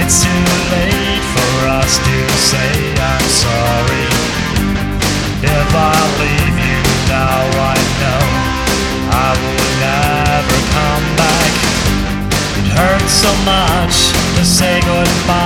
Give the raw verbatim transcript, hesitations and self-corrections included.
It's too late for us to say I'm sorry. If I leave you now, I know I will never come back. It hurts so much to say goodbye.